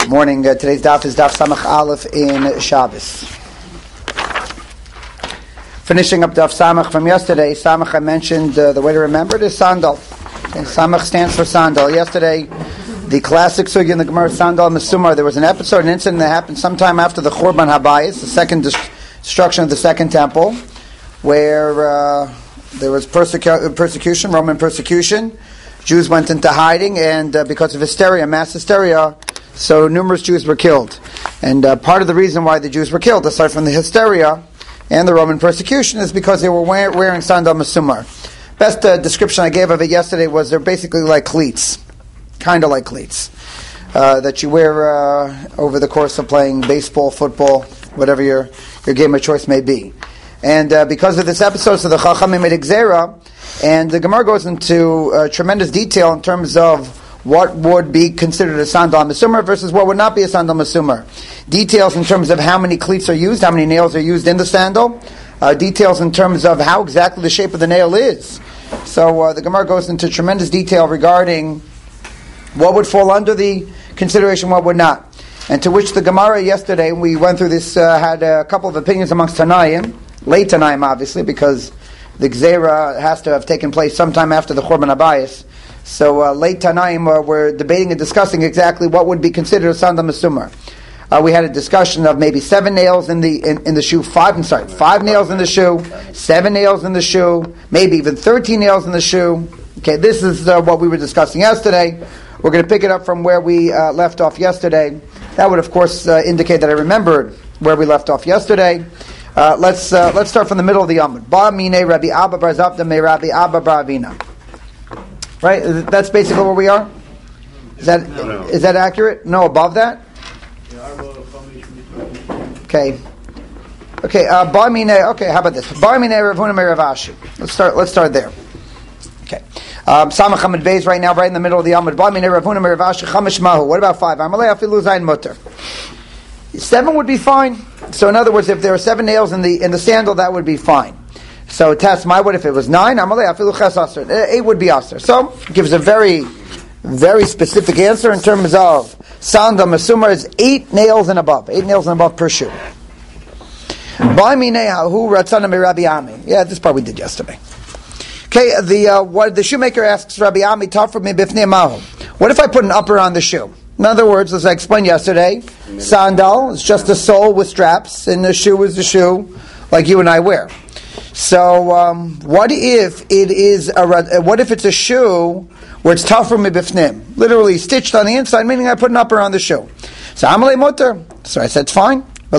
Morning. Today's daf is daf Samach Aleph in Shabbos. Finishing up daf Samach from yesterday. Samach, I mentioned the way to remember it is sandal. Okay, Samach stands for sandal. Yesterday, the classic sugi in the Gemara Sandal Mesumar. There was an incident that happened sometime after the Churban Habayis, the second destruction of the second temple, where there was persecution, Roman persecution. Jews went into hiding, and because of hysteria, mass hysteria, so numerous Jews were killed. And part of the reason why the Jews were killed, aside from the hysteria and the Roman persecution, is because they were wearing sandal mesumar. Best description I gave of it yesterday was they're basically like cleats, kind of like cleats, that you wear over the course of playing baseball, football, whatever your game of choice may be. And because of this episode, so the Chachamim made Gzera, and the Gemara goes into tremendous detail in terms of what would be considered a sandal mesumar versus what would not be a sandal mesumar. Details in terms of how many cleats are used, how many nails are used in the sandal. Details in terms of how exactly the shape of the nail is. So the Gemara goes into tremendous detail regarding what would fall under the consideration, what would not. And to which the Gemara yesterday, we went through this, had a couple of opinions amongst Tanaim, late Tanaim obviously, because the Gzera has to have taken place sometime after the Churban Habayis. So late Tanaim were debating and discussing exactly what would be considered a sandal mesumar. We had a discussion of maybe 7 nails in the shoe, 5 nails in the shoe, 7 nails in the shoe, maybe even 13 nails in the shoe. Okay, this is what we were discussing yesterday. We're going to pick it up from where we left off yesterday. That would, of course, indicate that I remembered where we left off yesterday. Let's start from the middle of the Amud. Ba mine Rabbi Abba bar Zavda me Rabbi Abba bar Avina. Right? That's basically where we are? Is that accurate? No, above that? Okay. Ba mine, okay, how about this? Ba mine Rav Huna me Rav Ashi. Let's start there. Okay. Samach Hamid Beis right now, right in the middle of the Amud. Ba mine Rav Huna me Rav Ashi chamish mahu. What about 5? Amalei afilu zayin mutter. 7 would be fine. So in other words, if there are 7 nails in the sandal, that would be fine. So test my what if it was 9? 8 would be aser. So it gives a very, very specific answer in terms of sandal mesumar is 8 nails and above. 8 nails and above per shoe. Yeah, this part we did yesterday. Okay, the shoemaker asks Rabbi Ami, Tafra mi bifnei mahu. What if I put an upper on the shoe? In other words, as I explained yesterday, sandal is just a sole with straps, and the shoe is a shoe like you and I wear. So, what if it's a shoe where it's tafra mibifnim, literally stitched on the inside, meaning I put an upper on the shoe? So amalei mutter. So I said it's fine. The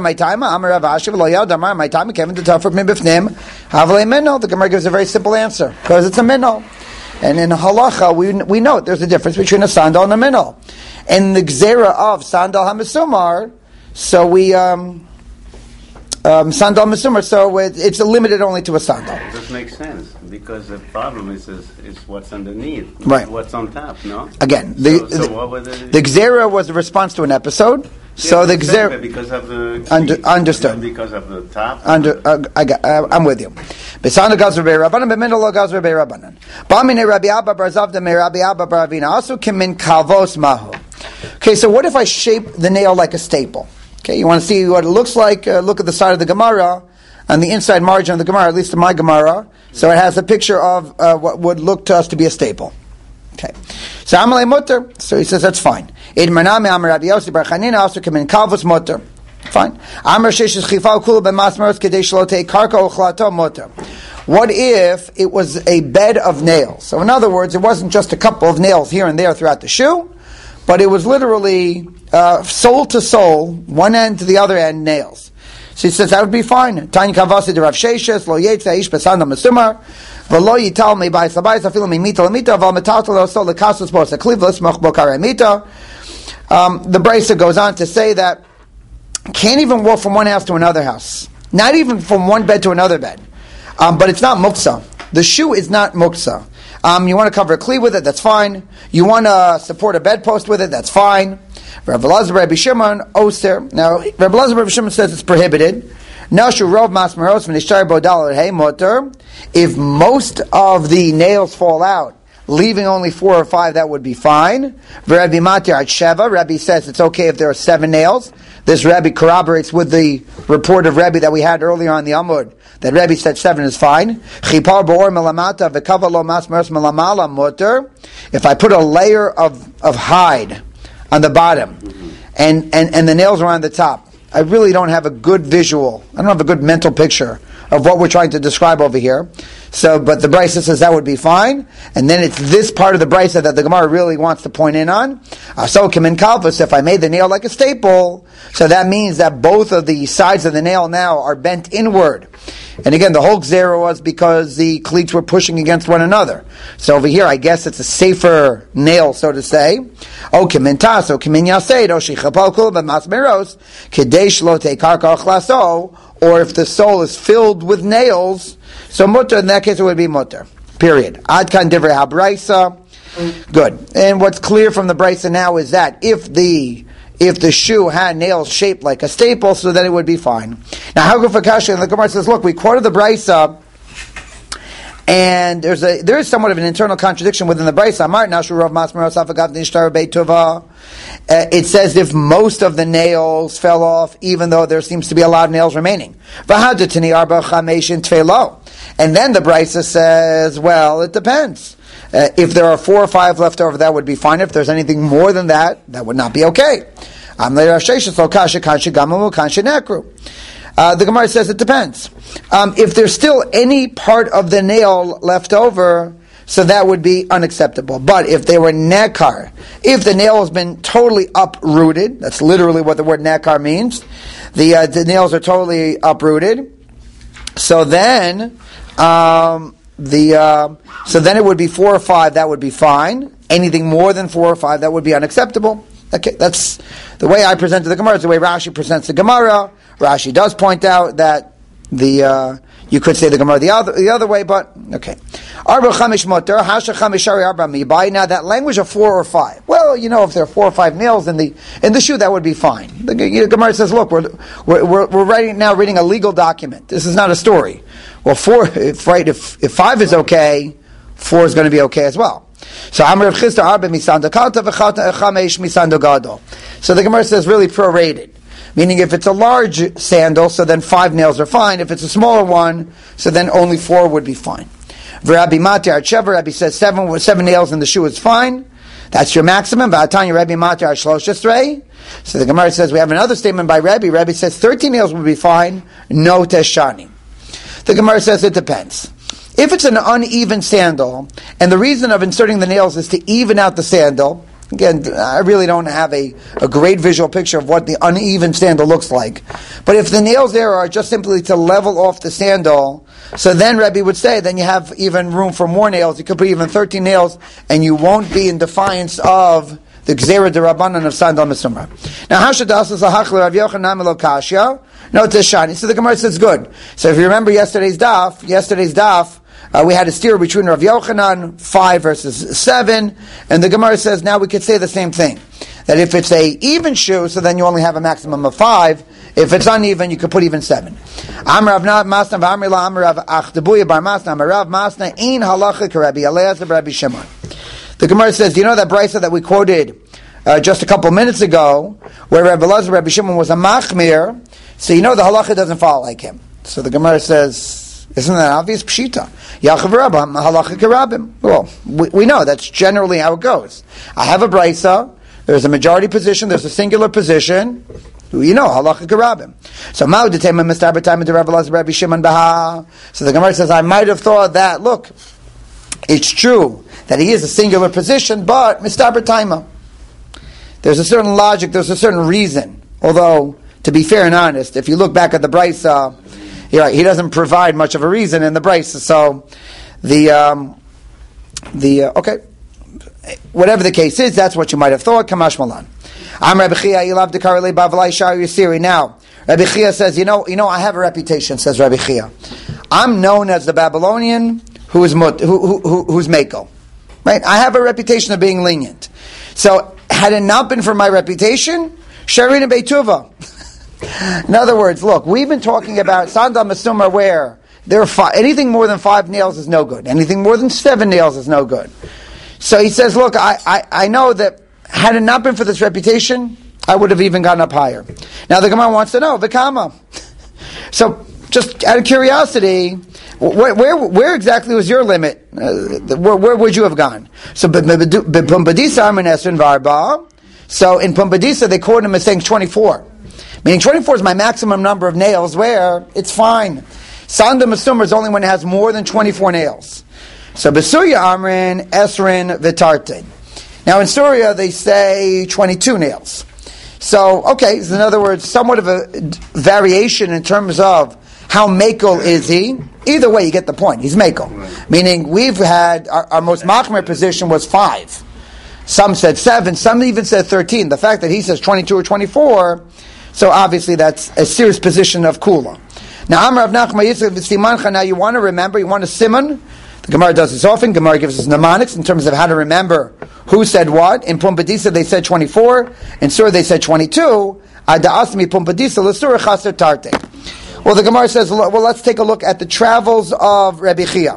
Gemara gives a very simple answer because it's a minnow. And in halacha, we know there's a difference between a sandal and a minnow. And the gzera of sandal hamesumar, so we sandal mesumar, so it's limited only to a sandal. This makes sense because the problem is what's underneath, right? What's on top, no? Again, the gzera was a response to an episode. So the gzera because of the understood because of the top. I'm with you. Besana gazur be'Rabbanan b'minol gazur be'Rabbanan. Ba'mine Rabbi Abba bar Zavda me Rabbi Abba bar Avina. Also kimin kalvos mahu. Okay, so what if I shape the nail like a staple? Okay, you want to see what it looks like? Look at the side of the Gemara, on the inside margin of the Gemara, at least in my Gemara. So it has a picture of what would look to us to be a staple. Okay, so Amalei mutter. So he says that's fine. Idmanami Amar Rabbi Yossi bar Chanina also come in kalvus mutter. Fine. Amar sheshes chifal kula b'masmeros kedei shlotei karka ochlato mutter. What if it was a bed of nails? So in other words, it wasn't just a couple of nails here and there throughout the shoe, but it was literally sole to sole, one end to the other end, nails. So he says that would be fine. Tanya kavasi de Rav Sheshes lo yetza ish besandal mesumar v'lo yital me b'ayis labayis afilu mimita lamita v'al metal lo so lekasus bos aklivlos moch bokare mita. The Brisa goes on to say that can't even walk from one house to another house, not even from one bed to another bed. But it's not muksa. The shoe is not muksa. You want to cover a kli with it, that's fine. You want to support a bedpost with it, that's fine. Rabbi Elazar Rabbi Shimon oster. Now, Rabbi Elazar Rabbi Shimon says it's prohibited. Nashu rov masmeros v'nishtar bodal hey motor. If most of the nails fall out, leaving only 4 or 5, that would be fine. Rabbi Matir at Sheva, Rabbi says it's okay if there are 7 nails. This Rabbi corroborates with the report of Rabbi that we had earlier on the Amud, that Rabbi said 7 is fine. Chipar b'or melamata v'kava lo masmeros melamala mutter. If I put a layer of hide on the bottom, and the nails are on the top, I really don't have a good visual. I don't have a good mental picture of what we're trying to describe over here. So, but the Brisa says that would be fine. And then it's this part of the Brisa that the Gemara really wants to point in on. So, Kimin Kalvas, if I made the nail like a staple, so that means that both of the sides of the nail now are bent inward. And again, the whole Gzera was because the cleats were pushing against one another. So over here, I guess it's a safer nail, so to say. O Kimin Tas, O Kimin Yaseid, O Shichapal Kul B'Masmeros, Kadesh Lo Tekarka Chlaso, or if the sole is filled with nails, so mutter, in that case it would be mutter. Period. Adkan divrei habraisa. Good. And what's clear from the brisa now is that if the shoe had nails shaped like a staple, so then it would be fine. Now, Haguf Akashi, and the Gemara says, look, we quoted the brisa, and there is somewhat of an internal contradiction within the brisa. It says if most of the nails fell off, even though there seems to be a lot of nails remaining. And then the brisa says, well, it depends. If there are 4 or 5 left over, that would be fine. If there's anything more than that, that would not be okay. The Gemara says it depends. If there's still any part of the nail left over, so that would be unacceptable. But if they were nekar, if the nail has been totally uprooted, that's literally what the word nekar means, the nails are totally uprooted, so then so then it would be 4 or 5, that would be fine. Anything more than 4 or 5, that would be unacceptable. Okay, that's the way I presented the Gemara. It's the way Rashi presents the Gemara. Rashi does point out that you could say the Gemara the other way, but okay. Now that language of 4 or 5. Well, if there are 4 or 5 nails in the shoe, that would be fine. The Gemara says, look, we're reading a legal document. This is not a story. Well, 4, if 5 is okay, 4 is going to be okay as well. So the Gemara says really prorated, meaning if it's a large sandal, so then 5 nails are fine. If it's a smaller one, so then only 4 would be fine. Rabbi Matir Sheva, Rabbi says 7 nails in the shoe is fine. That's your maximum. Rabbi Matir Shlosh. So the Gemara says we have another statement by Rabbi. Rabbi says 13 nails would be fine. No teshani. The Gemara says it depends. If it's an uneven sandal, and the reason of inserting the nails is to even out the sandal, again, I really don't have a great visual picture of what the uneven sandal looks like. But if the nails there are just simply to level off the sandal, so then Rebbe would say, then you have even room for more nails. You could put even 13 nails, and you won't be in defiance of the Gzera D'Rabbanan of Sandal Mesumra. Now, Hashadas is a Hachler Rav Yochanan Melokashia. No, it's a Shani. So the Gemara says good. So if you remember yesterday's daf, we had a steer between Rav Yochanan, 5 versus 7, and the Gemara says now we could say the same thing. That if it's a even shoe, so then you only have a maximum of 5. If it's uneven, you could put even 7. Amrav Masna v'Amrila Amrav Achdebuya Bar Masna Amrav Masna Ein Halacha K'Rabbi Eliezer Rabbi Shimon. The Gemara says, do you know that brisa that we quoted just a couple minutes ago, where Rabbi Eliezer Rabbi Shimon was a machmir? So you know the halacha doesn't follow like him. So the Gemara says, isn't that obvious? Pshita. Yachav Rabbam, halacha k'Rabbim. Well, we know that's generally how it goes. I have a brisa, there's a majority position, there's a singular position, halacha k'Rabbim. So Ma'udetema Mistabertime to Rabbi Eliezer Rabbi Shimon Baha. So the Gemara says, I might have thought that, look, it's true that he is a singular position, but Mistabertime. There's a certain logic, there's a certain reason. Although, to be fair and honest, if you look back at the brisa, he doesn't provide much of a reason in the brisa. So, okay, whatever the case is, that's what you might have thought. Kamash Malan. I'm Rabbi Chia. Ilav dekarele bavlai shar yisiri. Now, Rabbi Chia says, I have a reputation. Says Rabbi Chia, I'm known as the Babylonian who's Mako. Right? I have a reputation of being lenient. So, had it not been for my reputation, Sharina Beituva. In other words, look, we've been talking about Sandal Mesumar where there are anything more than 5 nails is no good. Anything more than 7 nails is no good. So he says, look, I know that had it not been for this reputation, I would have even gotten up higher. Now the Gemara wants to know, Vikama. So just out of curiosity, where exactly was your limit? Where would you have gone? So Pumbedisa Armin Esrin Varba. So in Pumbedisa they quote him as saying 24. Meaning 24 is my maximum number of nails, where it's fine. Sanda Masumar is only when it has more than 24 nails. So Besuya Amrin, Esrin, Vitarte. Now in Surya they say 22 nails. So, okay, so in other words, somewhat of a variation in terms of how makel is he. Either way, you get the point. He's makel. Right. Meaning we've had, our most machmer position was 5. Some said 7, some even said 13. The fact that he says 22 or 24, so obviously that's a serious position of kula. Now, Amar of Nachma Yitzchak v'Simancha, now you want to remember, you want to simon. The Gemara does this often. Gemara gives us mnemonics in terms of how to remember who said what. In Pumbedisa they said 24. In Surah they said 22. Ada asmi Pumbedisa l'Surah chaser tarte. Well, the Gemara says, well, let's take a look at the travels of Rabbi Chia.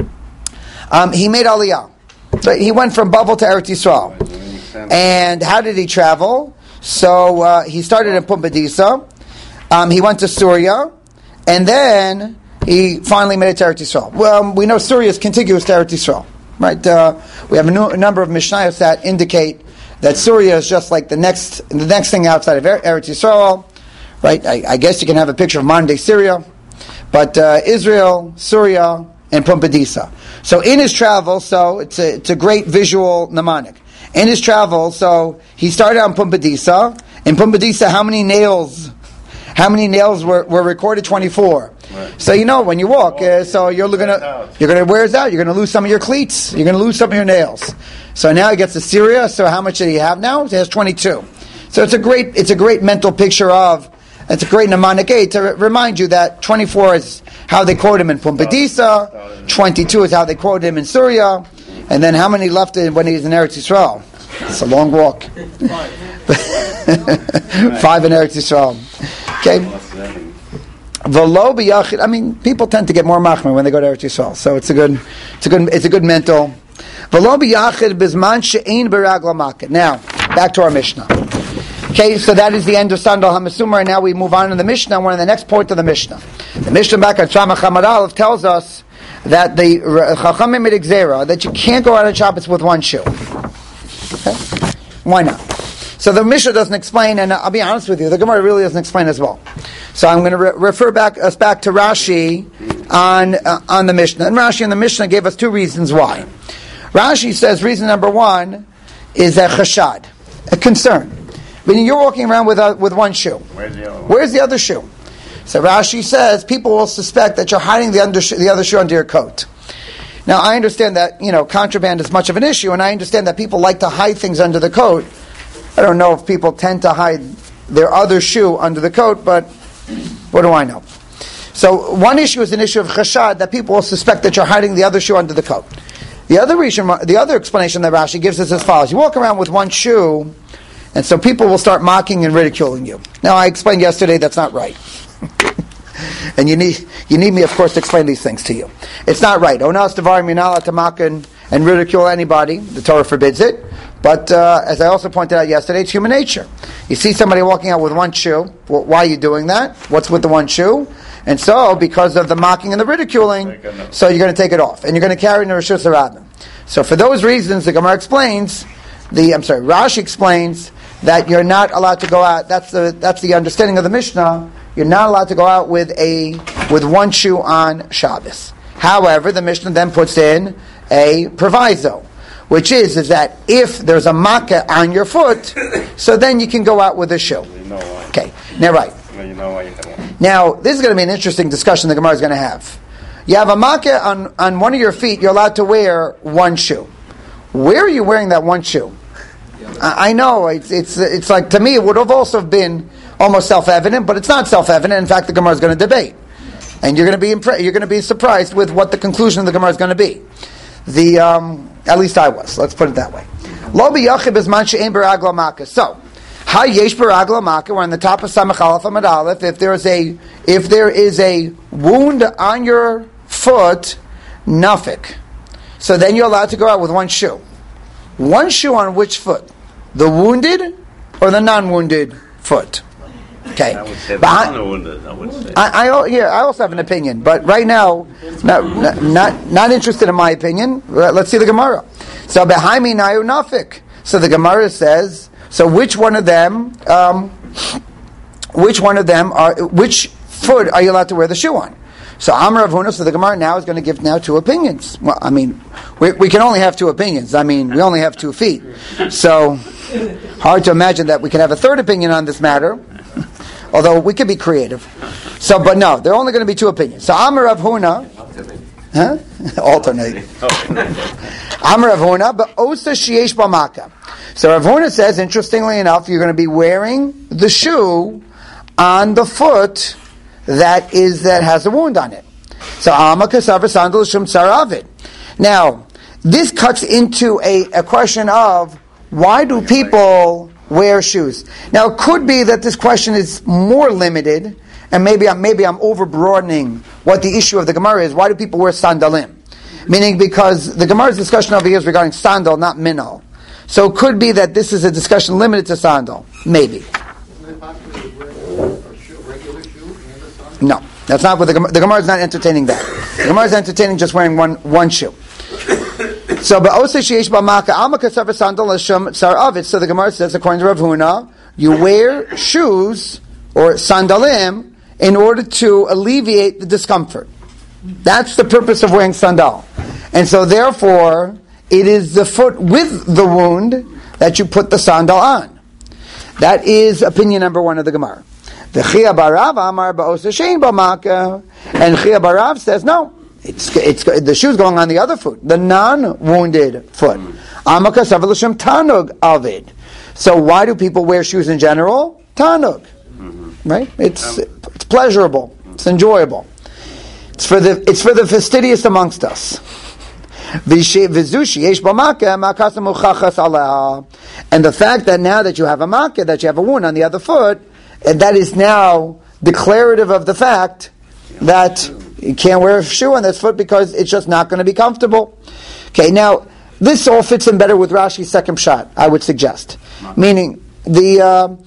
He made Aliyah. So he went from Babel to Eretz Yisrael. And how did he travel? So he started in Pumbedisa. He went to Surya. And then he finally made it to Eretz Yisrael. Well, we know Surya is contiguous to Eretz Yisrael. Right? We have a number of Mishnayos that indicate that Surya is just like the next thing outside of Eretz Yisrael. Right? I guess you can have a picture of modern day Syria, but Israel, Surya, and Pumbedisa. So in his travel, so it's a great visual mnemonic. In his travel, so he started on Pumbedisa. In Pumbedisa, how many nails were recorded? 24. Right. So when you walk, so you're gonna wears out. You're gonna lose some of your cleats. You're gonna lose some of your nails. So now he gets to Syria. So how much did he have now? He has 22. So it's a great mental picture of. It's a great mnemonic aid to remind you that 24 is how they quote him in Pumbedisa, 22 is how they quote him in Surya, and then how many left when he's in Eretz Yisrael? It's a long walk. 5 in Eretz Yisrael. Okay. V'lo b'yachid. I mean, people tend to get more machmer when they go to Eretz Yisrael, so it's a good mental. V'lo b'yachid bizman she'ein b'ragla makeh. Now, back to our Mishnah. Okay, so that is the end of Sandal HaMesumar, and now we move on to the Mishnah. We're in the next point of the Mishnah. The Mishnah back at Shama Chamad Aleph tells us that the Chachamim made Gzeira, that you can't go out on Shabbos with one shoe. Okay? Why not? So the Mishnah doesn't explain, and I'll be honest with you, the Gemara really doesn't explain as well. So I'm going to refer us back to Rashi on the Mishnah. And Rashi in the Mishnah gave us 2 reasons why. Rashi says reason number 1 is a chashad, a concern. Meaning you're walking around with one shoe. Where's the other shoe? So Rashi says people will suspect that you're hiding the other shoe under your coat. Now I understand that contraband is much of an issue, and I understand that people like to hide things under the coat. I don't know if people tend to hide their other shoe under the coat, but what do I know? So one issue is an issue of chashad, that people will suspect that you're hiding the other shoe under the coat. The other explanation that Rashi gives is as follows: you walk around with one shoe, and so people will start mocking and ridiculing you. Now, I explained yesterday that's not right. And you need me, of course, to explain these things to you. It's not right. Onas devarim, you're not allowed to mock and ridicule anybody. The Torah forbids it. But as I also pointed out yesterday, it's human nature. You see somebody walking out with one shoe. Why are you doing that? What's with the one shoe? And so, because of the mocking and the ridiculing, so you're going to take it off. And you're going to carry it in the Rishus HaRabim. So for those reasons, the Gemara explains, Rashi explains, that you're not allowed to go out. That's the understanding of the Mishnah. You're not allowed to go out with one shoe on Shabbos. However, the Mishnah then puts in a proviso, which is that if there's a makkah on your foot, so then you can go out with a shoe. Okay, now right. Now this is going to be an interesting discussion the Gemara is going to have. You have a makkah on one of your feet. You're allowed to wear one shoe. Where are you wearing that one shoe? I know it's like, to me it would have also been almost self-evident, but it's not self-evident. In fact, the Gemara is going to debate, and you're going to be surprised with what the conclusion of the Gemara is going to be. At least I was. Let's put it that way. Lo b'yachid b'zman she'ein b'ragla makeh. So, ha yesh b'ragla makeh. We're on the top of Samach Aleph Amud Aleph. If there is a wound on your foot, nafik. So then you're allowed to go out with one shoe. one shoe on which foot? The wounded or the non-wounded foot? Okay. I would say non-wounded, I would say. I also have an opinion, but right now, not interested in my opinion. Let's see the Gemara. So behind me, Nayu Nafik. So the Gemara says, so which foot are you allowed to wear the shoe on? So Amar Rav Huna, so the Gemara now is going to give now two opinions. Well, I mean, we can only have two opinions. I mean, we only have 2 feet. So, hard to imagine that we can have a third opinion on this matter. Although we could be creative. So, but no, there are only going to be 2 opinions. So Amar Rav Huna, alternate. Amar Rav Huna, but Osa Shiesh Bamaka. So Rav Huna says, interestingly enough, you're going to be wearing the shoe on the foot that has a wound on it. So Amaka Savar Sandal Shum Tsaravid. Now, this cuts into a question of why do people wear shoes? Now, it could be that this question is more limited, and maybe I'm over broadening what the issue of the Gemara is. Why do people wear sandalim? Meaning, because the Gemara's discussion over here is regarding sandal, not minnow. So it could be that this is a discussion limited to sandal. Maybe. No, that's not what the Gemara is not entertaining that. The Gemara is entertaining just wearing one shoe. So, so the Gemara says, according to Rav Huna, you wear shoes or sandalim in order to alleviate the discomfort. That's the purpose of wearing sandal. And so therefore, it is the foot with the wound that you put the sandal on. That is opinion number 1 of the Gemara. The Chia Barav Amar Ba'osa Shein B'Maka, and Chia Barav says no. It's the shoe's going on the other foot, the non-wounded foot. Amaka Savalashim Tanug Avid. So why do people wear shoes in general? Tanug, right? It's pleasurable. It's enjoyable. It's for the fastidious amongst us. And the fact that now that you have a makkah, that you have a wound on the other foot, and that is now declarative of the fact that you can't wear a shoe on this foot because it's just not going to be comfortable. Okay, now this all fits in better with Rashi's second shot, I would suggest. Meaning the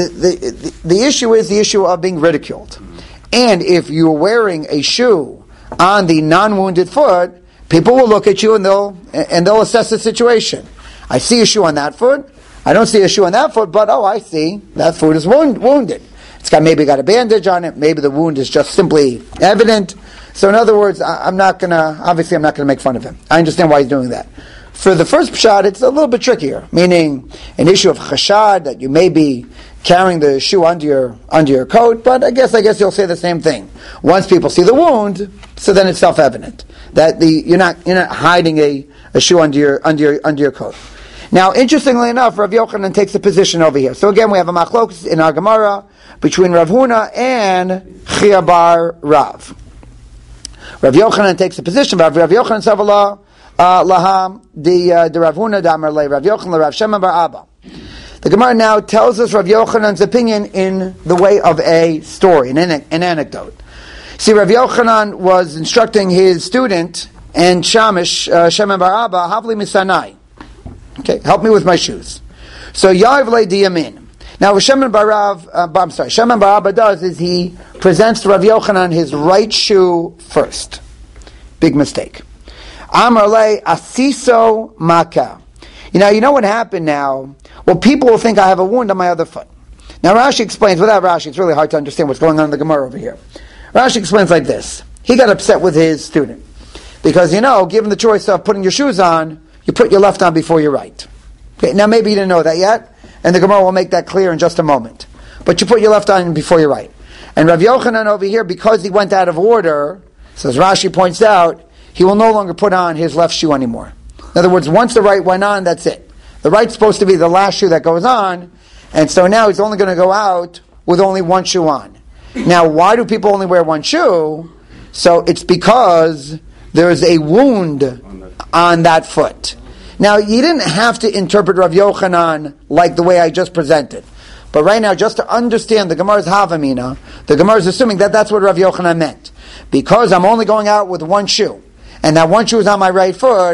issue is the issue of being ridiculed, and if you're wearing a shoe on the non-wounded foot, people will look at you and they'll assess the situation. I see a shoe on that foot. I don't see a shoe on that foot, but I see that foot is wounded. It's maybe got a bandage on it. Maybe the wound is just simply evident. So in other words, I'm not going to make fun of him. I understand why he's doing that. For the first shot, it's a little bit trickier, meaning an issue of chashad, that you may be carrying the shoe under your coat, but I guess you'll say the same thing. Once people see the wound, so then it's self-evident that you're not hiding a shoe under your coat. Now, interestingly enough, Rav Yochanan takes a position over here. So again, we have a machlokes in our Gemara between Rav Huna and Chia bar Rav. Rav Yochanan takes a position. Rav Yochanan Savala Laham the Rav Huna Damar Le Rav Yochanan Rav Shema bar Abba. The Gemara now tells us Rav Yochanan's opinion in the way of a story, an anecdote. See, Rav Yochanan was instructing his student and Shamish Shema bar Abba Havli Misanai. Okay, help me with my shoes. So Yav Le Diyamin. Now, what Shema bar Abba does is he presents to Rav Yochanan his right shoe first. Big mistake. Amar Le Asiso Maka. You know what happened now? Well, people will think I have a wound on my other foot. Now, Rashi explains, without Rashi, it's really hard to understand what's going on in the Gemara over here. Rashi explains like this. He got upset with his student. Because, given the choice of putting your shoes on, you put your left on before your right. Okay, now maybe you didn't know that yet, and the Gemara will make that clear in just a moment. But you put your left on before your right. And Rav Yochanan over here, because he went out of order, so as Rashi points out, he will no longer put on his left shoe anymore. In other words, once the right went on, that's it. The right's supposed to be the last shoe that goes on, and so now he's only going to go out with only one shoe on. Now, why do people only wear one shoe? So it's because there is a wound on that foot. Now, you didn't have to interpret Rav Yochanan like the way I just presented. But right now, just to understand the Gemara's Havamina, the Gemara is assuming that that's what Rav Yochanan meant. Because I'm only going out with one shoe, and that one shoe is on my right foot,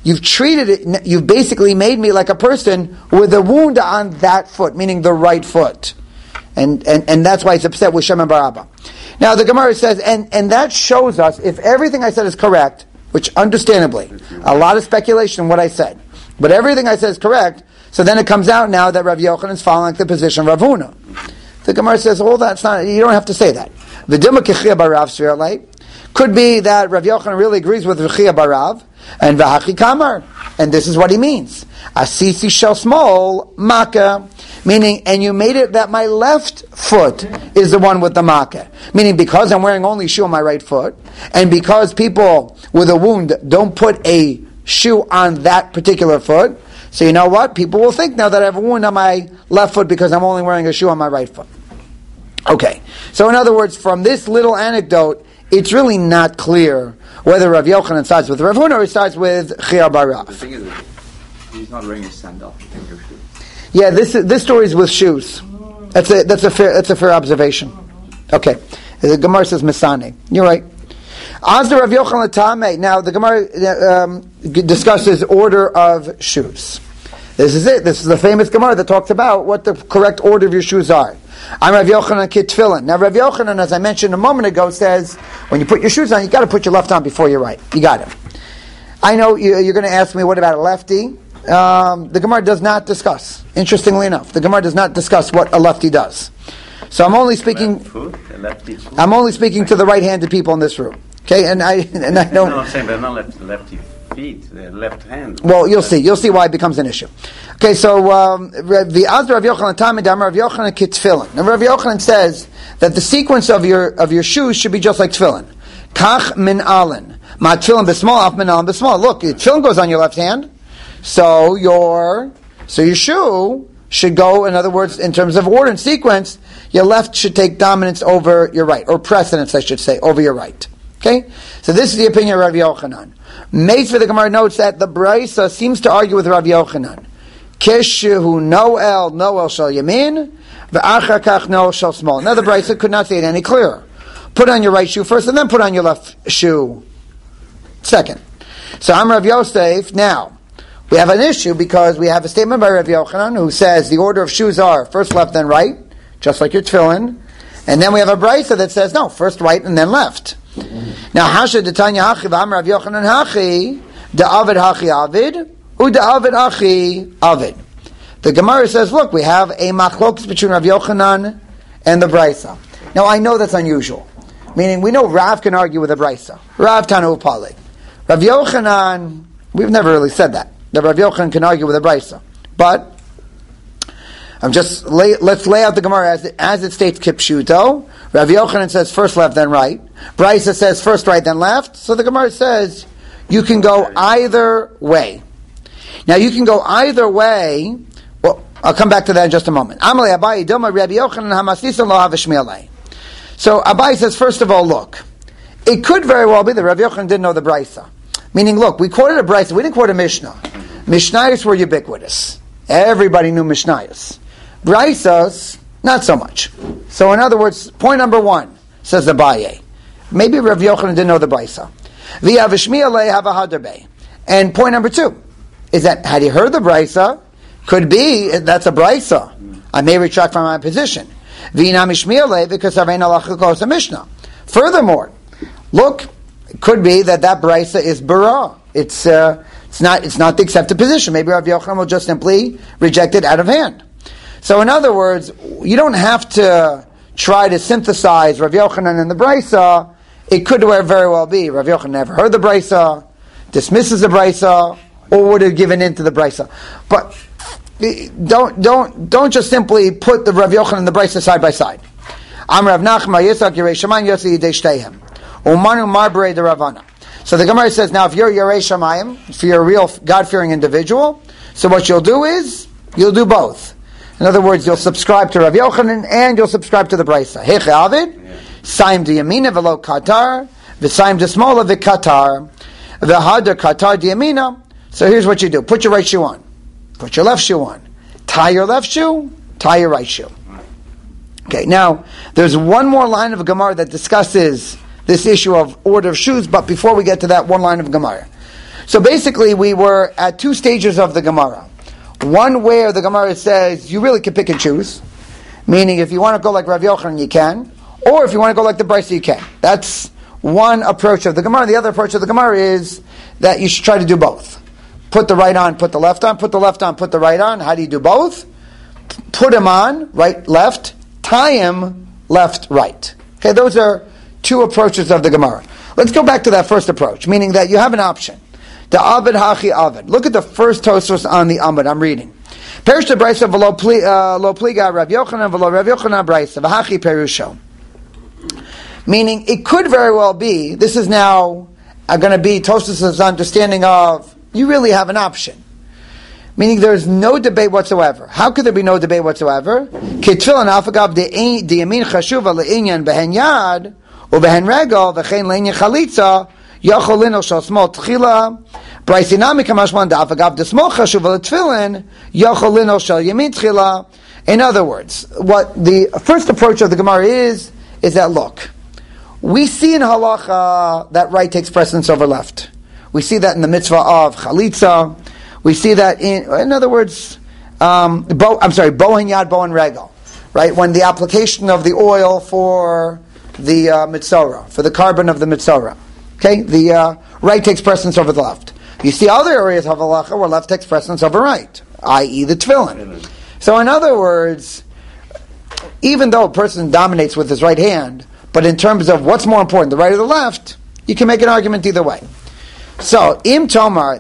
you've basically made me like a person with a wound on that foot, meaning the right foot. And that's why he's upset with Shimon bar Abba. Now the Gemara says, and that shows us, if everything I said is correct, which understandably, a lot of speculation in what I said, but everything I said is correct, so then it comes out now that Rav Yochanan is following the position of Rav Huna. The Gemara says, that's not, you don't have to say that. V'dilma kechia barav sviralei. Could be that Rav Yochanan really agrees with Rechia barav, and v'hachi kamar. And this is what he means. Asisi shel small, maka. Meaning, and you made it that my left foot is the one with the makkah. Meaning, because I'm wearing only shoe on my right foot, and because people with a wound don't put a shoe on that particular foot, so you know what? People will think now that I have a wound on my left foot because I'm only wearing a shoe on my right foot. Okay. So in other words, from this little anecdote, it's really not clear whether Rav Yochanan sides with Rav Huna or he sides with Chia barav. The thing is, he's not wearing a sandal. Yeah, this story is with shoes. That's a fair observation. Okay, the Gemara says Misane. You're right. Azda Rav Yochanan Tame. Now the Gemara discusses order of shoes. This is it. This is the famous Gemara that talks about what the correct order of your shoes are. I'm Rav Yochanan Kitfilin. Now Rav Yochanan, as I mentioned a moment ago, says when you put your shoes on, you got to put your left on before your right. You got it. I know you're going to ask me, what about a lefty? The Gemara does not discuss. Interestingly enough, the Gemara does not discuss what a lefty does. So I'm only speaking. I'm only speaking to the right-handed people in this room. Okay, and I don't. No, I'm saying they're not lefty feet, they're left hand. Well, you'll see. You'll see why it becomes an issue. Okay, so the Azra Rav Yochanan Tamid Amar Rav Yochanan Kitfilin. Now Rav Yochanan says that the sequence of your shoes should be just like tefillin. Kach min alin. Ma tefillin b'small, af min alin b'small. Look, tefillin goes on your left hand. So your shoe should go, in other words, in terms of order and sequence, your left should take dominance over your right, or precedence, I should say, over your right. Okay? So this is the opinion of Rav Yochanan. Meis for the Gemara notes that the Brisa seems to argue with Rav Yochanan. Kishu Noel shall yamin, v'achar kach Noel shall small. Now the Brisa could not say it any clearer. Put on your right shoe first, and then put on your left shoe second. So I'm Rav Yosef. Now, we have an issue because we have a statement by Rav Yochanan who says the order of shoes are first left, then right, just like your tefillin. And then we have a brisa that says, no, first right and then left. Now, Hasha D'Tanya Hachi V'Am Rav Yochanan Hachi Da'avid Hachi Avid U'Da'avid Hachi Avid. The Gemara says, look, we have a machlokes between Rav Yochanan and the brisa. Now, I know that's unusual. Meaning, we know Rav can argue with a brisa. Rav Tanu Pali. Rav Yochanan, we've never really said that Rav Yochanan can argue with a brisa. But let's lay out the Gemara as it states Kipshuto. Rav Yochanan says first left, then right. Brisa says first right, then left. So the Gemara says you can go either way. Now you can go either way. Well, I'll come back to that in just a moment. Amalei Abayi Dilma Rabbi Yochanan Hamasisan Lo Havashmielei. So Abayi says, first of all, look, it could very well be that Rav Yochanan didn't know the brisa. Meaning, look, we quoted a brisa, we didn't quote a Mishnah. Mishnayos were ubiquitous. Everybody knew Mishnayos. Brisas, not so much. So in other words, point number one, says the Abaye. Maybe Rav Yochanan didn't know the brisa. And point number two is that had he heard the brisa, could be that's a brisa. I may retract from my position. Because a Mishnah. Furthermore, look, it could be that brisa is bara. It's not the accepted position. Maybe Rav Yochanan will just simply reject it out of hand. So in other words, you don't have to try to synthesize Rav Yochanan and the brisa. It could very well be Rav Yochanan never heard the brisa, dismisses the brisa, or would have given in to the brisa. But don't just simply put the Rav Yochanan and the brisa side by side. Am Rav Nachman Yitzchak Yerei Shamayim Yossi Yidei Shteihem Umanu Marbrei de Ravana. So the Gemara says, now if you're Yerei Shamayim, if you're a real God-fearing individual, so what you'll do is you'll do both. In other words, you'll subscribe to Rav Yochanan and you'll subscribe to the brisa. Heche Avid, Saim de Yamina velo Katar, v'Saim de Smola v'Katar, v'Hadar Katar de Yamina. So here's what you do: put your right shoe on, put your left shoe on, tie your left shoe, tie your right shoe. Okay, now there's one more line of Gemara that discusses this issue of order of shoes, but before we get to that one line of Gemara, So basically, we were at two stages of the Gemara. One where the Gemara says you really can pick and choose, meaning if you want to go like Rav Yochanan, you can, or if you want to go like the Brisa, you can. That's one approach of the Gemara. The other approach of the Gemara is that you should try to do both. Put the right on, put the left on, put the left on, put the right on. How do you do both? Put him on, right, left, tie him, left, right. Okay, those are two approaches of the Gemara. Let's go back to that first approach, meaning that you have an option. The Aved Hachi Aved. Look at the first Tosfos on the Amud. I'm reading. Perish the Brisa v'lo pliga Rav Yochanan v'lo Rav Yochanan Brisa v'hachi perusho. Meaning, it could very well be, this is now going to be Tosfos' understanding of, you really have an option. Meaning there's no debate whatsoever. How could there be no debate whatsoever? Kitfilan afagav de yamin chashuva le'inyan behen yad ubehen regel v'chein le'inyan chalitza yachol lino shal small tchila braisinami kamashman de afagav de small chashuva le'tfilin yachol lino shal yamin tchila. In other words, what the first approach of the Gemara is that look, we see in halacha that right takes precedence over left. We see that in the mitzvah of chalitza. We see that in other words, bohen yad, bohen regel, right? When the application of the oil for the mitzorah, for the carbon of the mitzorah, okay, the right takes precedence over the left. You see other areas of halacha where left takes precedence over right, i.e. the tefillin. So in other words, even though a person dominates with his right hand, but in terms of what's more important, the right or the left, you can make an argument either way. So, im tomar,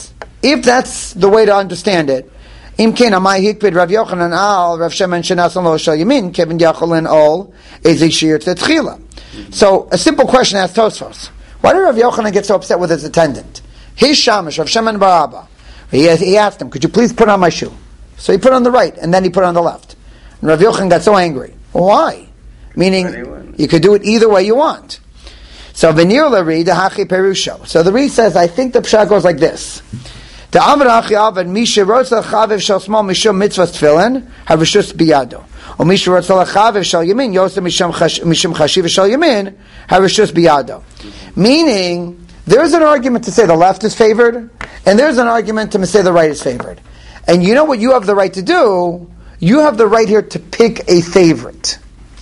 if that's the way to understand it, im ken amai hikpid Rav Yochanan al Rav Shemen shenasan lo shal yamin kevin yacholin ol ezi shir tetchila. So, a simple question asked Tosfos. Why did Rav Yochanan get so upset with his attendant? His shamish, Rav Shemen bar Abba. He asked him, could you please put on my shoe? So he put on the right, and then he put on the left. And Rav Yochanan got so angry. Well, why? Meaning, you could do it either way you want. So Venir Lari the Hachi Perusho. So the Reed says, I think the pshat goes like this: the Amar Hachi Avad Misha Rotza Chaviv Shal Small Mishum Mitzvah Tefillin Havishus Biyado. Or Misha Rotza Chaviv Shal Yamin Yosem Mishum Chashiv Shal Yamin Havishus Biyado. Meaning, there's an argument to say the left is favored, and there's an argument to say the right is favored. And you know what you have the right to do? You have the right here to pick a favorite.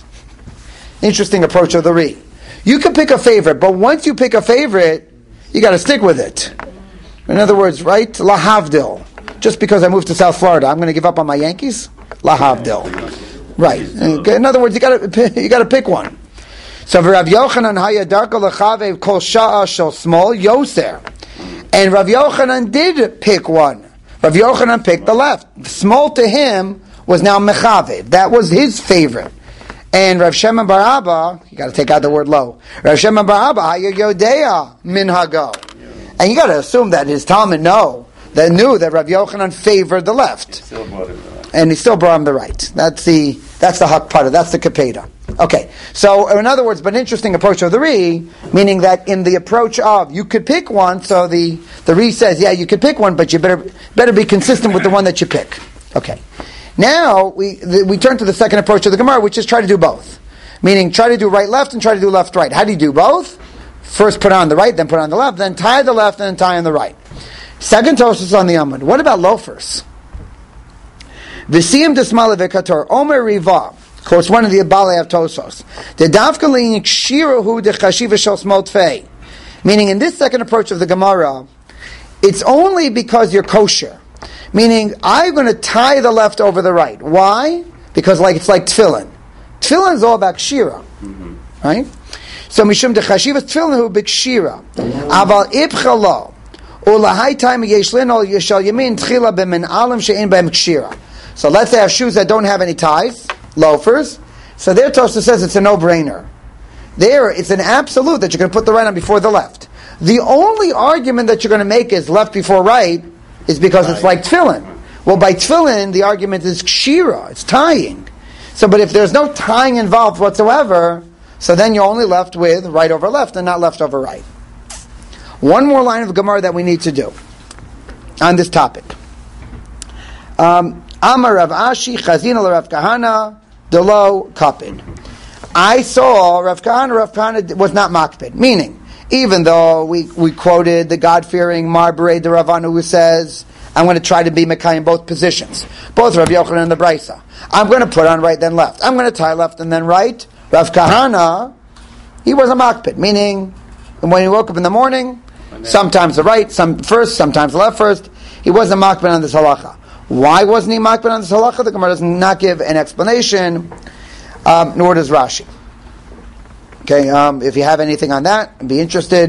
Interesting approach of the Reed. You can pick a favorite, but once you pick a favorite, you got to stick with it. In other words, right? Lahavdil. Just because I moved to South Florida, I'm going to give up on my Yankees? Lahavdil. Right. In other words, you got to pick one. So Rav Yochanan hayadarka lachavev kol sha'a shel small yoser, and Rav Yochanan did pick one. Rav Yochanan picked the left. Small to him was now mechavev. That was his favorite. And Rav Shemen bar Abba, you got to take out the word low. Rav Shemen bar Abba, hayodea minhago, and you got to assume that his Talmud knew that Rav Yochanan favored the left, and he still brought him the right. That's the hakpada. That's the kapeda. Okay, so in other words, but an interesting approach of the Ri, meaning that in the approach of you could pick one. So the Ri says, yeah, you could pick one, but you better be consistent with the one that you pick. Okay. Now, we turn to the second approach of the Gemara, which is try to do both. Meaning, try to do right-left and try to do left-right. How do you do both? First put on the right, then put on the left, then tie the left, and then tie on the right. Second Tosfos on the Amud. What about loafers? V'siyim desmala v'kator, Omer Riva, quotes one of the Abalei of Tosfos. The dafka le'in kshiruhu dechashiva shel smol tfei. Meaning, in this second approach of the Gemara, it's only because you're kosher. Meaning, I'm going to tie the left over the right. Why? Because it's like tefillin. Tefillin is all about kshira, right? So mishum dechashiva tefillin hu b'kshira. Aval ibchalo ulahai time yeshlin ol yeshal yamin tchila b'min alim she'in b'hem kshira. So let's say I have shoes that don't have any ties, loafers. So their Tosfos says it's a no-brainer. There, it's an absolute that you're going to put the right on before the left. The only argument that you're going to make is left before right is because it's like tefillin. Well, by tefillin, the argument is kshira, it's tying. So, but if there's no tying involved whatsoever, so then you're only left with right over left and not left over right. One more line of Gemara that we need to do on this topic. Amar Rav Ashi Chazina Rav Kahana Delo Kapid. I saw Rav Kahana was not makpid. Meaning, Even though we quoted the God-fearing Marbre de Ravana who says, I'm going to try to be Mekayim in both positions. Both Rav Yochanan and the Brisa. I'm going to put on right then left. I'm going to tie left and then right. Rav Kahana, he was a makpid, meaning when he woke up in the morning, sometimes the right, sometimes the left first. He wasn't makpid on this halacha. Why wasn't he makpid on this halacha? The Gemara does not give an explanation, nor does Rashi. Okay, if you have anything on that, I'd be interested.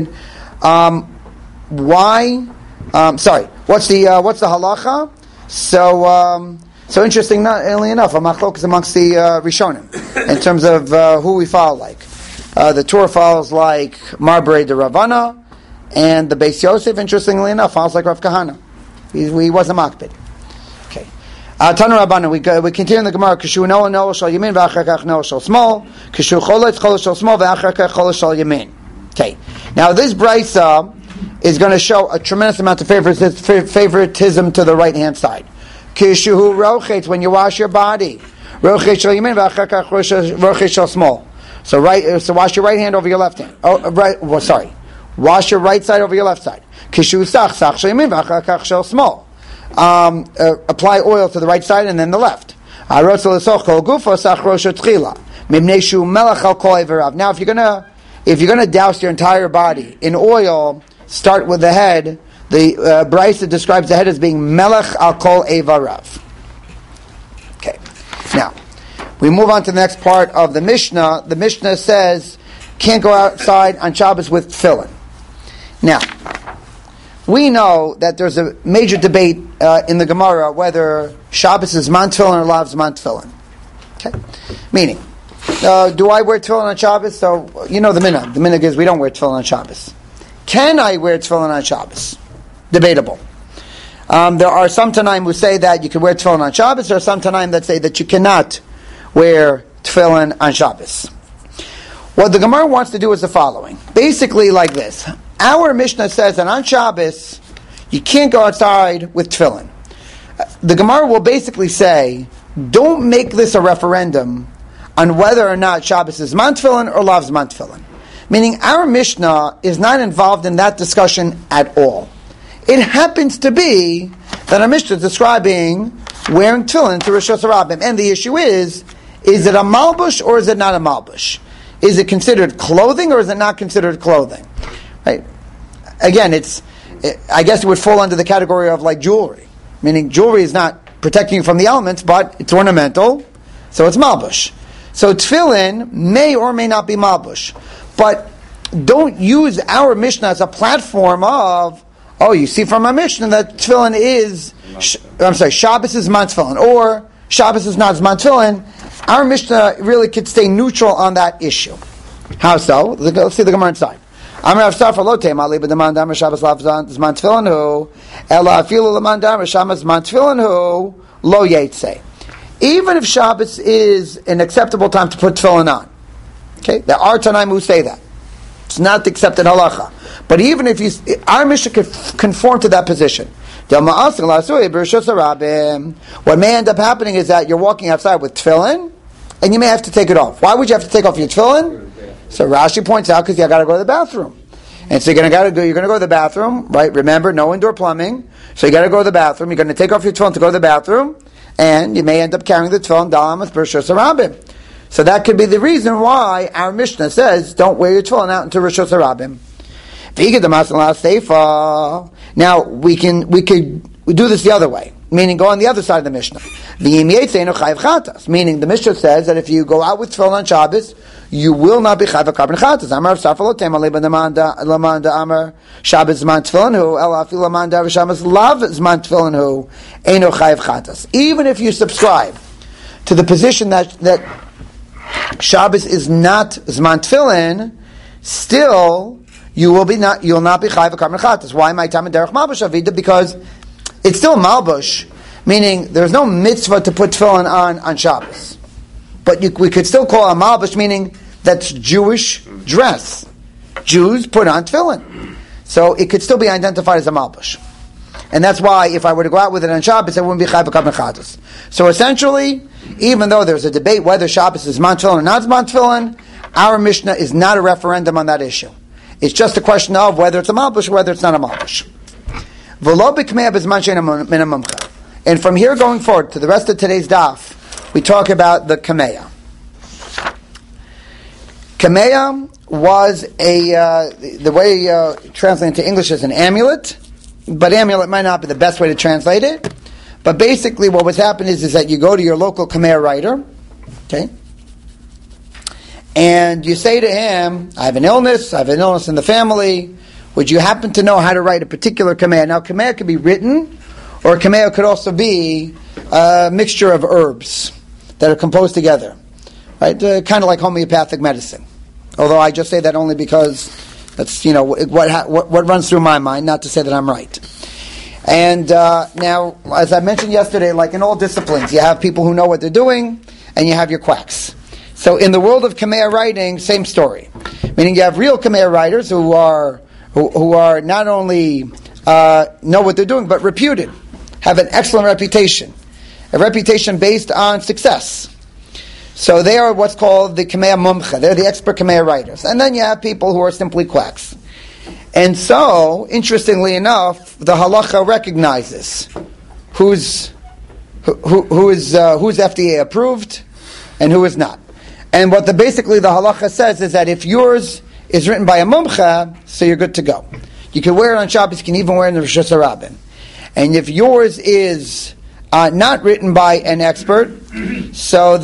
What's the halacha? So interesting. Not only enough, a machlok is amongst the Rishonim in terms of who we follow. Like the Torah follows like Marbre de Ravana, and the Beis Yosef, interestingly enough, follows like Rav Kahana. He wasn't makpid. Tanu Rabbanu, we continue in the Gemara. Kishu Noah shal Yamin v'achar Noah shal Small. Kishu Cholet shal Small v'achar Cholet shal Yamin. Okay. Now this brisa is going to show a tremendous amount of favoritism to the right hand side. Kishu Rochet, when you wash your body, Rochet shal Yamin v'achar Rochet shal Small. So wash your right hand over your left hand. Wash your right side over your left side. Kishu Sach shal Yamin v'achar shal Small. Apply oil to the right side and then the left. Now, if you're gonna douse your entire body in oil, start with the head. The Brisa describes the head as being melech al kol evarav. Okay. Now we move on to the next part of the Mishnah. The Mishnah says can't go outside on Shabbos with tefillin. Now, we know that there's a major debate in the Gemara whether Shabbos is man tefillin or lav man tefillin. Okay, meaning, do I wear tefillin on Shabbos? So you know the minhag. The minhag is we don't wear tefillin on Shabbos. Can I wear tefillin on Shabbos? Debatable. There are some Tanaim who say that you can wear tefillin on Shabbos. There are some Tanaim that say that you cannot wear tefillin on Shabbos. What the Gemara wants to do is the following. Basically like this. Our Mishnah says that on Shabbos, you can't go outside with tefillin. The Gemara will basically say, don't make this a referendum on whether or not Shabbos is man tefillin or lav's man tefillin. Meaning, our Mishnah is not involved in that discussion at all. It happens to be that our Mishnah is describing wearing tefillin to Rosh Hashanah. And the issue is it a malbush or is it not a malbush? Is it considered clothing or is it not considered clothing? Right. Again, I guess it would fall under the category of like jewelry. Meaning jewelry is not protecting you from the elements, but it's ornamental, so it's malbush. So tefillin may or may not be malbush. But don't use our Mishnah as a platform of, you see from our Mishnah that tefillin is, Shabbos is man tefillin, or Shabbos is not man tefillin. Our Mishnah really could stay neutral on that issue. How so? Let's see the Gemara inside. Amar Rav Safra lo teima li b'deman damar Shabbos lav zman tefillin hu ela afilu l'man damar Shabbos zman tefillin hu lo yetze. Even if Shabbos is an acceptable time to put tefillin on, okay, there are Tanaim who say that it's not the accepted halacha. But even if our Mishnah could conform to that position. What may end up happening is that you're walking outside with tefillin, and you may have to take it off. Why would you have to take off your tefillin? So Rashi points out because you got to go to the bathroom, and so you're going to go to the bathroom, right? Remember, no indoor plumbing, so you got to go to the bathroom. You're going to take off your tefillin to go to the bathroom, and you may end up carrying the tefillin dalam with Rosh Hashanah. So that could be the reason why our Mishnah says don't wear your tefillin out into Rosh Hashanah. Now we could do this the other way, meaning go on the other side of the Mishnah. Meaning the Mishnah says that if you go out with tefillin on Shabbos, you will not be chayv karban chatas. Amar Safra lo tema le b'damanda amar Shabbos zman tefillin hu ela afilu lamanda Shabbos lav zman tefillin hu eino chayv chatas. Even if you subscribe to the position that Shabbos is not zman tefillin, still you'll not be chayv karban chatas. Why my time in derech malbush avida? Because it's still malbush, meaning there's no mitzvah to put tefillin on Shabbos. But we could still call it a malbush, meaning that's Jewish dress. Jews put on tefillin. So it could still be identified as a malbush. And that's why if I were to go out with it on Shabbos, it wouldn't be chayv karban chatas. So essentially, even though there's a debate whether Shabbos is man tefillin or not man tefillin, our Mishnah is not a referendum on that issue. It's just a question of whether it's a malbush or whether it's not a malbush. And from here going forward to the rest of today's daf, we talk about the kameya. Kameya was the way translated into English is an amulet, but amulet might not be the best way to translate it. But basically what was happening is that you go to your local kameya writer, okay, and you say to him, I have an illness in the family, would you happen to know how to write a particular kameya? Now kameya could be written, or kameya could also be a mixture of herbs that are composed together, right? Kind of like homeopathic medicine. Although I just say that only because that's what runs through my mind, not to say that I'm right. And now, as I mentioned yesterday, like in all disciplines, you have people who know what they're doing, and you have your quacks. So in the world of kameya writing, same story. Meaning you have real kameya writers who are not only know what they're doing, but reputed, have an excellent reputation, a reputation based on success. So they are what's called the kameya mumcha. They're the expert kameya writers. And then you have people who are simply quacks. And so, interestingly enough, the halacha recognizes who is FDA approved and who is not. And what basically the halacha says is that if yours is written by a mumcha, so you're good to go. You can wear it on Shabbos, you can even wear it in the Rosh Hashanah. And if yours is not written by an expert, so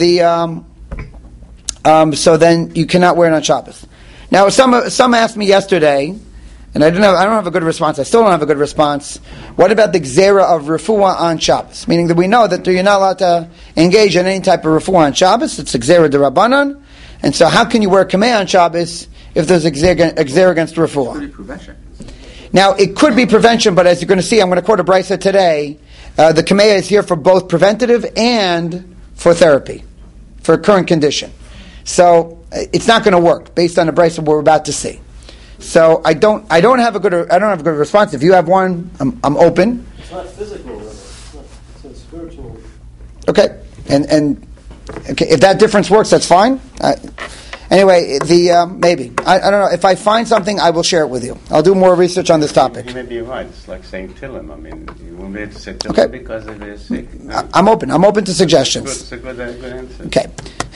so then you cannot wear it on Shabbos. Now, some asked me yesterday, and I don't have a good response. I still don't have a good response. What about the gzera of refuah on Shabbos? Meaning that we know that you're not allowed to engage in any type of refuah on Shabbos. It's a gzera d'Rabbanan. And so how can you wear kameya on Shabbos if there's a gzera against refuah? It's prevention. Now, it could be prevention, but as you're going to see, I'm going to quote a brisa today. The kameya is here for both preventative and for therapy, for a current condition. So it's not going to work based on the brisa we're about to see. So I don't have a good response. If you have one, I'm open. It's not physical, it's a spiritual. Okay, and okay, if that difference works, that's fine. Anyway, maybe I don't know. If I find something, I will share it with you. I'll do more research on this topic. You may be right. It's like saying Tillim. I mean, you won't be able to say Tillim because if they're sick. No. I'm open. I'm open to suggestions. It's a good answer. Okay.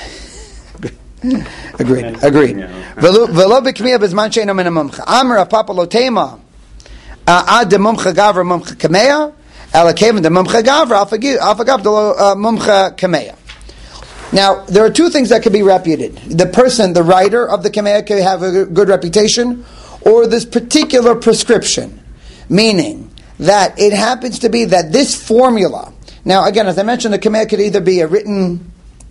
Agreed. Velo b'kmiya b'zman she'eino min ha'mumcha. Amar Papa lo tema ad demumcha gavra mumcha kameya ela kevan demumcha gavra afagav delo mumcha kameya. Now, there are two things that can be reputed. The person, the writer of the kameya, can have a good reputation, or this particular prescription, meaning that it happens to be that this formula. Now, again, as I mentioned, the kameya could either be a written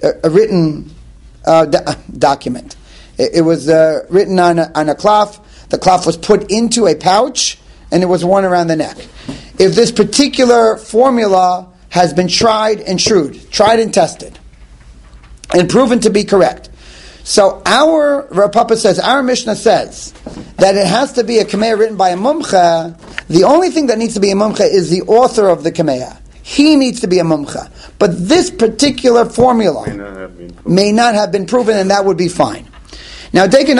document. It was written on a cloth. The cloth was put into a pouch, and it was worn around the neck. If this particular formula has been tried and tested, and proven to be correct, so Rav Papa says, our Mishnah says that it has to be a kameya written by a mumcha. The only thing that needs to be a mumcha is the author of the kameya. He needs to be a mumcha. But this particular formula may not have been proven, and that would be fine. Now, and if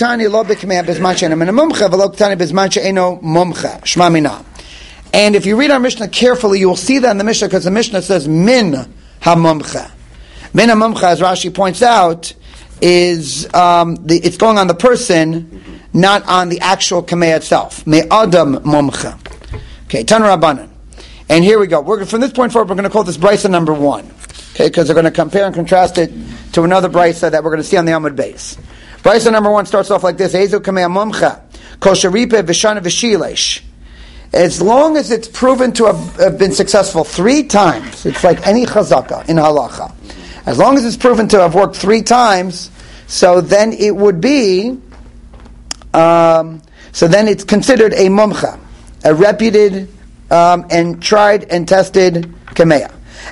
you read our Mishnah carefully, you will see that in the Mishnah, because the Mishnah says min ha-mumcha. Min ha-mumcha, as Rashi points out, is it's going on the person, not on the actual kameya itself. Me adam mumcha. Okay, Tan Rabbanan. And here we go. From this point forward, we're going to call this brisa number 1. Okay, because they're going to compare and contrast it to another brisa that we're going to see on the Amud Beis. Brisa number 1 starts off like this: Ezu kameya mumcha kol sharipe v'shana v'shilesh. As long as it's proven to have been successful 3 times, it's like any chazaka in halacha. As long as it's proven to have worked 3 times, so then it would be, so then it's considered a mumcha, a reputed and tried and tested kameya.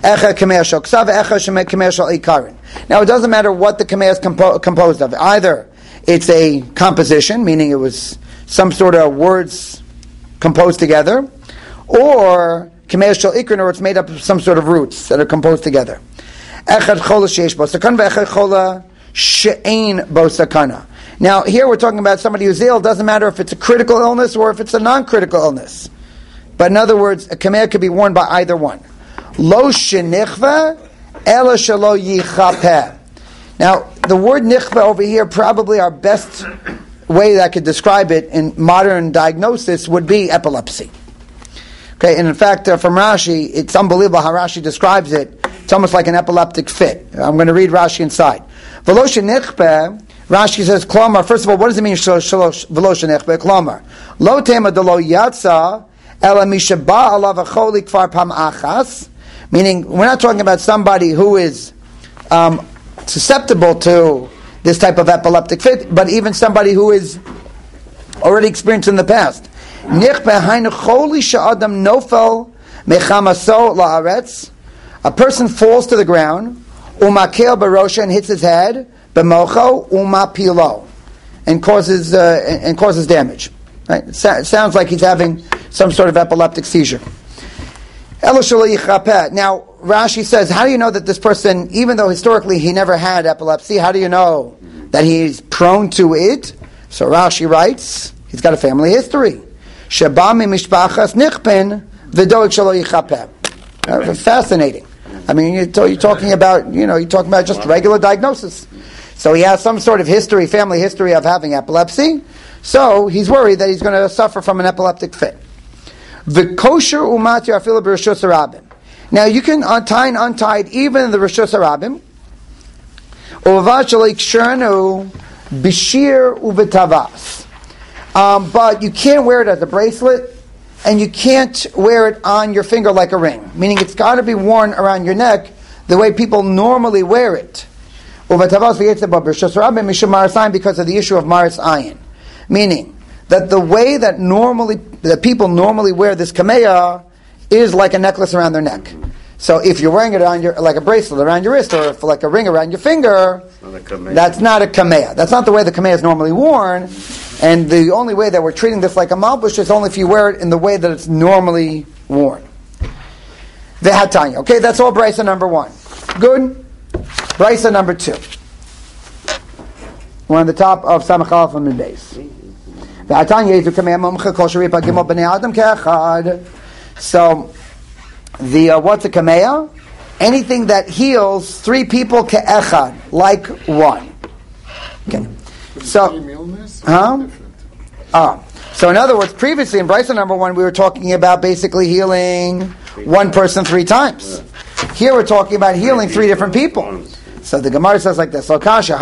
Now it doesn't matter what the kameya is composed of. Either it's a composition, meaning it was some sort of words composed together, or kameya shel ikrin, or it's made up of some sort of roots that are composed together. Now, here we're talking about somebody who's ill. It doesn't matter if it's a critical illness or if it's a non-critical illness. But in other words, a kamea could be worn by either one. Lo shenichva, ela shelo yichapeh. Now, the word nichva over here, probably our best way that I could describe it in modern diagnosis would be epilepsy. Okay, and in fact, from Rashi, it's unbelievable how Rashi describes it. It's almost like an epileptic fit. I'm going to read Rashi inside. V'lo shenichva, Rashi says, Klomar, first of all, what does it mean, v'lo shenichva? Klomar. Lo tema de lo yatsa, ela mishaba alav acholi kfar pam achas. Meaning, we're not talking about somebody who is susceptible to this type of epileptic fit, but even somebody who is already experienced in the past. A person falls to the ground, umakel barosha, and hits his head, b'mocho umapilo, and causes damage. Right? It sounds like he's having some sort of epileptic seizure. Now, Rashi says, how do you know that this person, even though historically he never had epilepsy, how do you know that he's prone to it? So Rashi writes, he's got a family history. Fascinating. I mean, you're talking about just regular diagnosis. So he has some sort of history, family history of having epilepsy. So he's worried that he's going to suffer from an epileptic fit. V'kosher umat yafil b'rishus harabim. Now you can untie and untied even the rishus harabim. Uvad shalik shernu b'shir u'v'tavas. But you can't wear it as a bracelet, and you can't wear it on your finger like a ring. Meaning it's got to be worn around your neck the way people normally wear it. U'v'tavas v'yetzeh b'rishus harabim mishum maras ayin, because of the issue of maras ayin. Meaning that the way that people normally wear this kameya is like a necklace around their neck. So if you're wearing it on like a bracelet around your wrist, or like a ring around your finger, that's not a kameya. That's not the way the kameya is normally worn. And the only way that we're treating this like a malbush is only if you wear it in the way that it's normally worn. The hatanya. Okay, that's all brisa number 1. Good. Brisa number 2. We're on the top of Samach Aleph and Beis. So, what's a kameya? Anything that heals 3 people ke'echad, like one. Okay. So, so in other words, previously in Brisa number 1, we were talking about basically healing one person 3 times. Here we're talking about healing 3 different people. So the Gemara says like this: So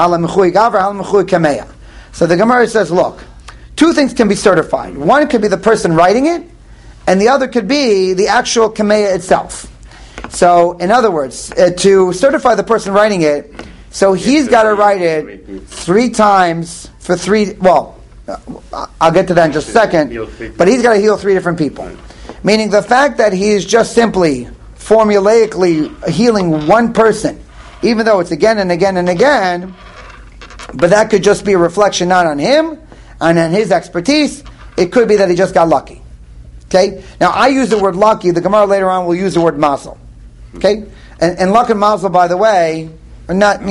the Gemara says, look, 2 things can be certified. One could be the person writing it, and the other could be the actual kameya itself. So, in other words, to certify the person writing it, so he's got to write it 3 times for 3. Well, I'll get to that in just a second. But he's got to heal 3 different people, meaning the fact that he's just simply formulaically healing one person, even though it's again and again and again, but that could just be a reflection not on him and on his expertise. It could be that he just got lucky. Okay? Now, I use the word lucky. The Gemara later on will use the word mazel. Okay? And luck and mazel, by the way, are not,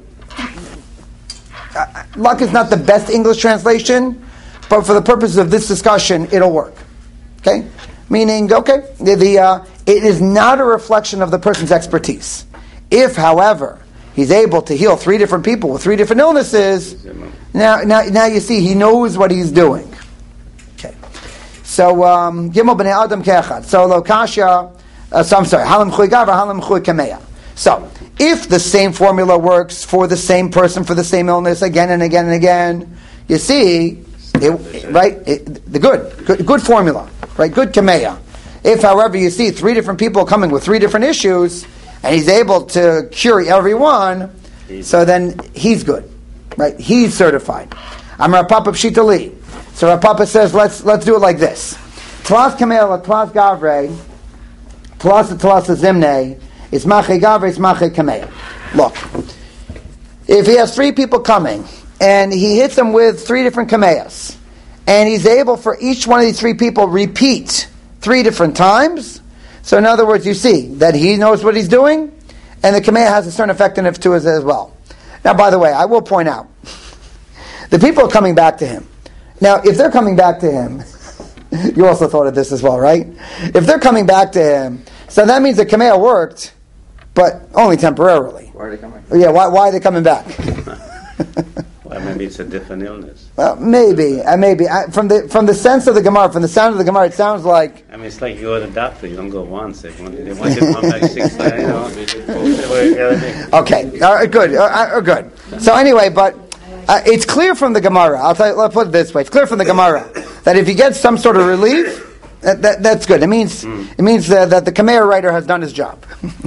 luck is not the best English translation, but for the purposes of this discussion, it'll work. Okay? Meaning, okay, it is not a reflection of the person's expertise. If, however, he's able to heal 3 different people with 3 different illnesses, now you see he knows what he's doing. Okay. So, Gimel b'nei Adam ke'echad. So, Lokasha, I'm sorry, Halam Chui Gavra, Halam Chui Kameya. So, if the same formula works for the same person for the same illness again and again and again, you see, the good formula, right? Good Kameya. If, however, you see 3 different people coming with 3 different issues, and he's able to cure every one, so then he's good, right? He's certified. I'm Rav Papa Pshita Li. So Rav Papa says, let's do it like this: Tlas Kamel, Tlas Gavre, Tlas Zimne, it's Mache Gavre, it's Mache Kamel. Look, if he has 3 people coming, and he hits them with 3 different Kameyas, and he's able for each one of these 3 people repeat 3 different times. So in other words, you see that he knows what he's doing, and the Kameya has a certain effectiveness to it as well. Now, by the way, I will point out The people are coming back to him. Now, if they're coming back to him, you also thought of this as well, right? If they're coming back to him, so that means the Kamea worked, but only temporarily. Why are they coming? Yeah, why are they coming back? Well, maybe it's a different illness. Well, maybe. From the sense of the Gemara, from the sound of the Gemara, it sounds like... I mean, it's like you go to the doctor, you don't go once. They want you to come back 6 times, Okay, good. So anyway, but it's clear from the Gemara, I'll put it this way, it's clear from the Gemara that if you get some sort of relief, that's good. It means that the Kamea writer has done his job.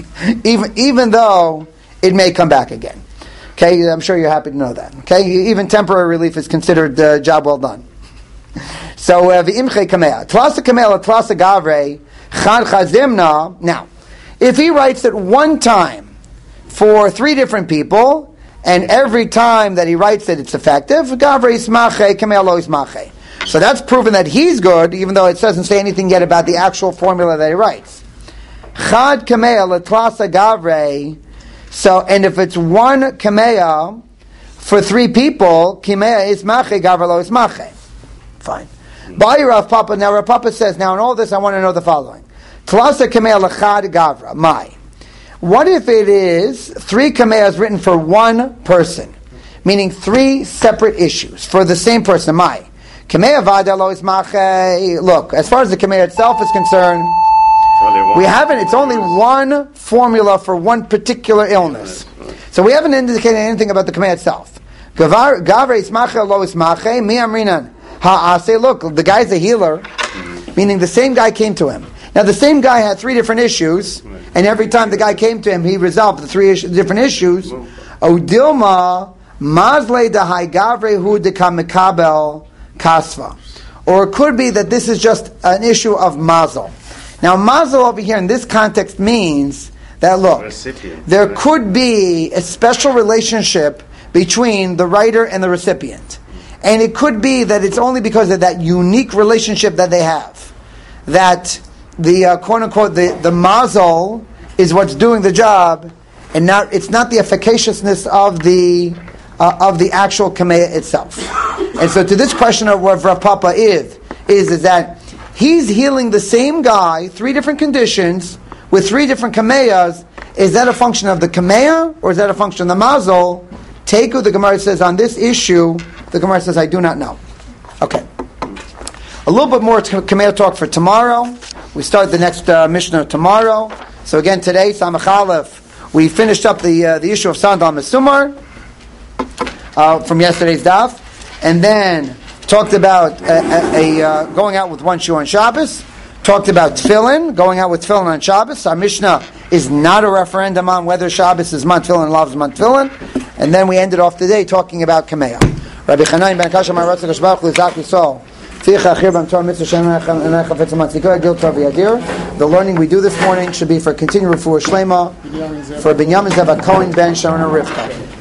even though it may come back again. Okay, I'm sure you're happy to know that. Okay, even temporary relief is considered job well done. So v'imche kamea, tlasa kamea, tlasa gavre, chad chazimna. Now, if he writes it one time for 3 different people, and every time that he writes it, it's effective, gavre ismache, kamea lo ismache. So that's proven that he's good, even though it doesn't say anything yet about the actual formula that he writes. Chad kamea, tlasa gavre. So, and if it's one kamea for 3 people, kamea ismache, gavre lo ismache. Fine. By Rav Papa, now Rav Papa says, now in all this I want to know the following. Tlasa kamea lechad gavra, my. What if it is 3 kameas written for one person? Meaning 3 separate issues for the same person, my. Kamea vada lo ismache. Look, as far as the kamea itself is concerned, we haven't, it's only one formula for one particular illness. So we haven't indicated anything about the kamea itself. Gavre ismache lo ismache, mi amrinan. Ha'aseh, look, the guy's a healer, meaning the same guy came to him. Now the same guy had 3 different issues, and every time the guy came to him, he resolved the 3 different issues. Odilma, mazle dahai gavre hu dekamikabel kasva. Or it could be that this is just an issue of mazel. Now mazel over here in this context means that, look, there could be a special relationship between the writer and the recipient. And it could be that it's only because of that unique relationship that they have, that the quote-unquote, the mazel is what's doing the job, and it's not the efficaciousness of the actual kamea itself. And so to this question of what Rav Papa is that he's healing the same guy, 3 different conditions, with 3 different kameas. Is that a function of the kamea, or is that a function of the mazel? Teiku, the Gemara says, on this issue, the Gemara says, I do not know. Okay. A little bit more Kamea talk for tomorrow. We start the next Mishnah tomorrow. So again, today, Samach Aleph, we finished up the issue of Sandal Mesumar from yesterday's daf, and then talked about going out with one shoe on Shabbos. Talked about tefillin, going out with tefillin on Shabbos. Our Mishnah is not a referendum on whether Shabbos is Mount Tefillin, loves Mount Tefillin. And then we ended off today talking about Kamea. Rabbi Chanai ben Kasha Maratzah Kashbach Lizak Yisol. The learning we do this morning should be for continued refuah shlema for Binyamin Zeva Cohen ben Sharon Rivka.